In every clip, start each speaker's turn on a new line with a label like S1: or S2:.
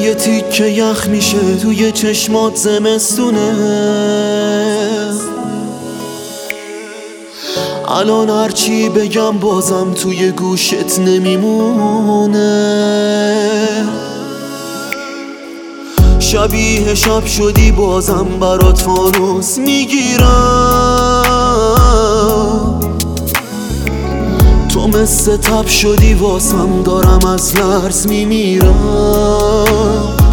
S1: یه تیکه یخ میشه توی چشمات زمستونه. الان هرچی بگم بازم توی گوشت نمیمونه. شبیه شب شدی بازم برات فانوس میگیرم. تو مثل تب شدی واسم دارم از لرز میمیرم.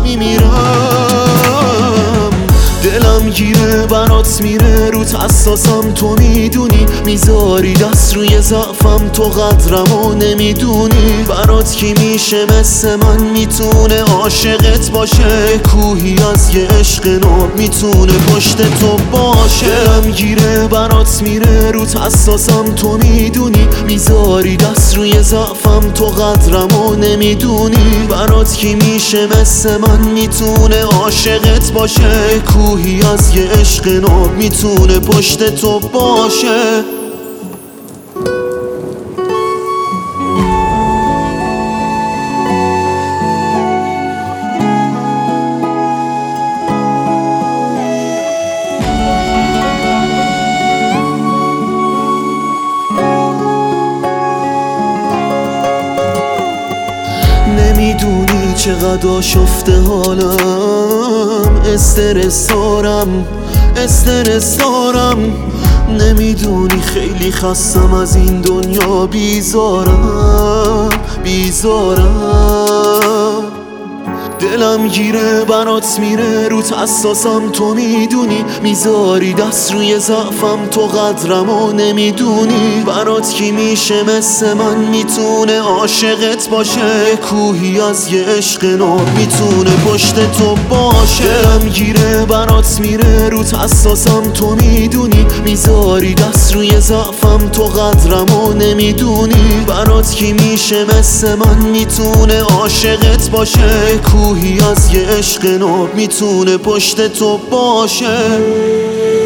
S1: دلم گیره برات میره روت حساسم تو میدونی. میذاری دست روی ضعفم تو قدرمو نمیدونی. برات کی میشه مثل من میتونه عاشقت باشه. کوهی از یه عشق ناب میتونه پشت تو باشه. دلم گیره برات میره روت حساسم تو میدونی. میذاری دست روی ضعفم تو قدرمو نمیدونی. برات کی میشه مثل من میتونه عاشقت باشه. کوهی از یه عشق ناب میتونه پشت تو باشه. نمیدونی چقدر آشفته حالم. استرس دارم. نمیدونی خیلی خستم از این دنیا. بیزارم. دلم گیره برات میره روت حساسم تو میدونی. میذاری دست روی ضعفم تو قدرمو نمیدونی. برات کی میشه مثل من میتونه عاشقت باشه. کوهی از یه عشق ناب میتونه پشت تو باشه. دلم گیره برات میره روت حساسم تو میدونی. میذاری دست روی ضعفم تو قدرمو نمیدونی. برات کی میشه مثل من میتونه عاشقت باشه. کوهی از یه عشق ناب میتونه پشت تو باشه.